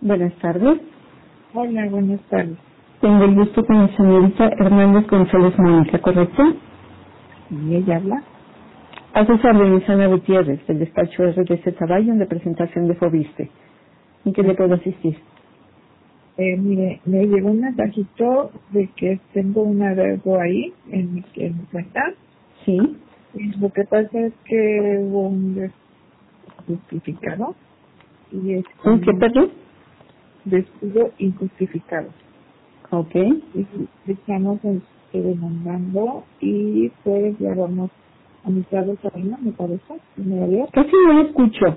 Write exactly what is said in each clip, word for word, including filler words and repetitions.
Buenas tardes. Hola, buenas tardes. Tengo el gusto con la señorita Hernández González Mónica, ¿correcto? ¿Y ella habla? A sus órdenes, Ana Gutiérrez, del despacho R D C Caballo de presentación de Fobiste. ¿En qué le puedo asistir? Eh, mire, me llegó un mensajito de que tengo un adeudo ahí en mi, en mi cuenta. Sí. Y lo que pasa es que hubo un justificado y es ¿Un qué, perdón? despido injustificado. Ok. Y estamos este, demandando y pues ya vamos a mitad de camino, me parece. ¿Me lo Casi no lo escucho.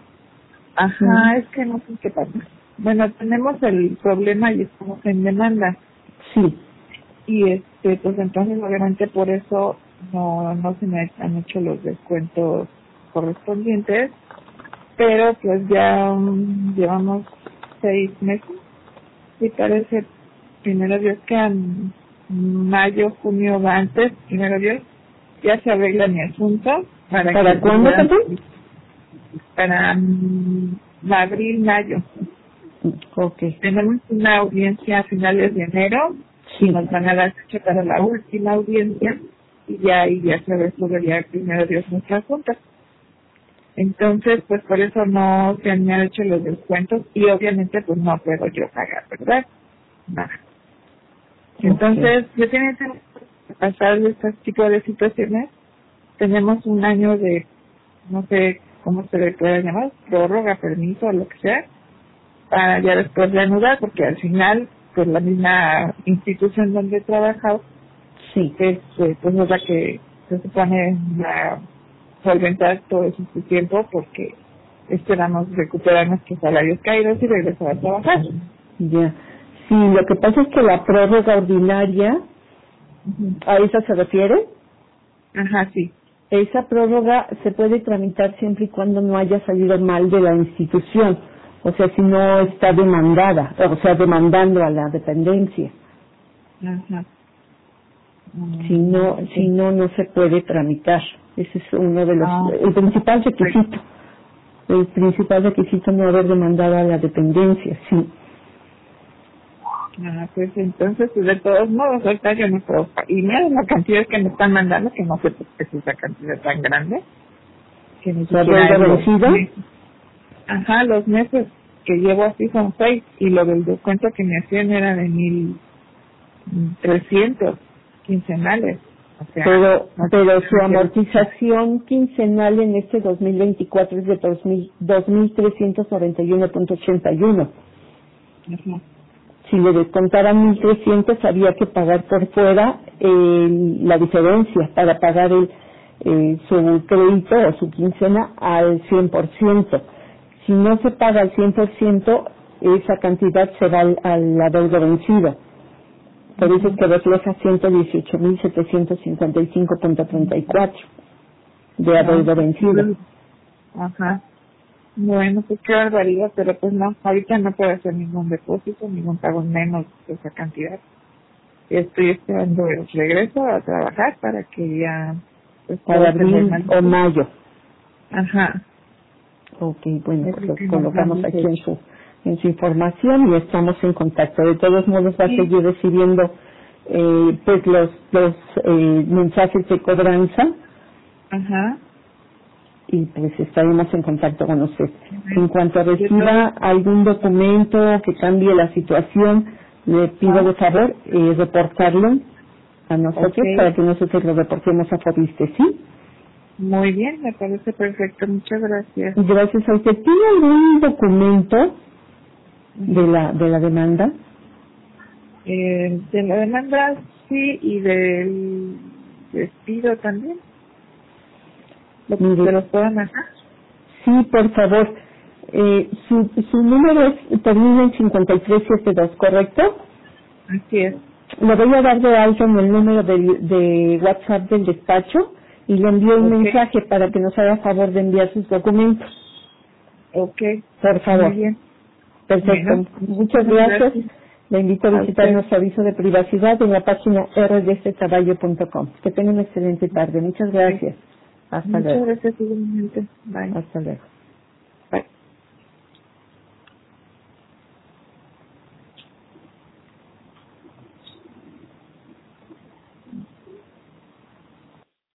Ajá, es que no sé qué pasa. Bueno, tenemos el problema y estamos en demanda. Sí. Y este, pues entonces obviamente por eso no, no se me han hecho los descuentos correspondientes, pero pues ya um, llevamos seis meses y parece, primero Dios, que en mayo, junio o antes, primero Dios, ya se arregla mi asunto. ¿Para, ¿Para cuándo, perdón? Para um, abril, mayo. Ok. Tenemos una audiencia a finales de enero Sí. y nos van a dar fecha para la última audiencia y ya ahí ya se resolvería primero Dios nuestra junta. Entonces, pues por eso no se han hecho los descuentos y obviamente pues no puedo yo pagar, ¿verdad? Nada. Entonces, yo tengo que pasar de este tipo de situaciones. Tenemos un año de, no sé cómo se le puede llamar, prórroga, permiso, o lo que sea, para ya después reanudar, porque al final, pues la misma institución donde he trabajado, Sí. es eh, pues es la que se supone a solventar todo ese tiempo, porque esperamos recuperar nuestros salarios caídos y regresar a trabajar. Ya. Sí, lo que pasa es que la prórroga ordinaria, Uh-huh. ¿a esa se refiere? Ajá, sí. Esa prórroga se puede tramitar siempre y cuando no haya salido mal de la institución. O sea, si no está demandada, o sea, demandando a la dependencia. Ajá. Um, Si no, sí. si no, no se puede tramitar. Ese es uno de los, Ah, el principal requisito. El principal requisito no haber demandado a la dependencia, sí. Ah, pues entonces, pues de todos modos, ahorita yo no puedo pa- y mira la cantidad que me están mandando, que no sé por qué es esa cantidad tan grande, que ni ¿La siquiera deuda es los vencida? meses. Ajá, los meses que llevo así son seis, y lo del descuento que me hacían era de mil trescientos quincenales. O sea, Pero, no pero su sé. amortización quincenal en este dos mil veinticuatro es de dos mil trescientos noventa y uno punto ochenta y uno. Ajá. Si le descontaran mil trescientos había que pagar por fuera eh, la diferencia para pagar el, eh, su crédito o su quincena al cien por ciento. Si no se paga al cien por ciento, esa cantidad se va al- a la deuda vencida. Por eso es que refleja ciento dieciocho mil setecientos cincuenta y cinco punto treinta y cuatro de la deuda vencida. Ajá. Bueno, pues qué barbaridad, pero pues no, ahorita no puedo hacer ningún depósito, ningún pago menos de esa cantidad. Estoy esperando el regreso a trabajar para que ya pues Para todo se abril normalice. o mayo. Ajá. Ok, bueno, Es pues lo lo que nos colocamos han aquí en dicho. su, en su información y estamos en contacto. De todos modos va a Sí. seguir recibiendo eh, pues los, los eh, mensajes de cobranza Ajá. y pues estaremos en contacto con usted. En cuanto Yo reciba algún documento que cambie la situación, le pido Ah. de favor eh, reportarlo a nosotros Ok. para que nosotros lo reportemos a Fobiste, ¿sí? Muy bien, me parece perfecto, muchas gracias. Y gracias a usted. ¿Tiene algún documento de la, de la demanda? Eh, de la demanda, sí, y del despido también. Lo que Mire, se los puedan hacer. sí, por favor. Eh, su, su número es, termina en cincuenta y tres setenta y dos, ¿correcto? Así es. Le voy a dar de alto en el número de, de WhatsApp del despacho y le envío un Ok. mensaje para que nos haga favor de enviar sus documentos. Ok. Por favor. Muy bien. Perfecto. Bueno, Muchas muchas gracias. gracias Le invito a a visitar usted. nuestro aviso de privacidad en la página r d c caballo punto com. Que tenga una excelente tarde. Muchas gracias. Hasta Muchas luego. gracias igualmente. Bye. Hasta luego.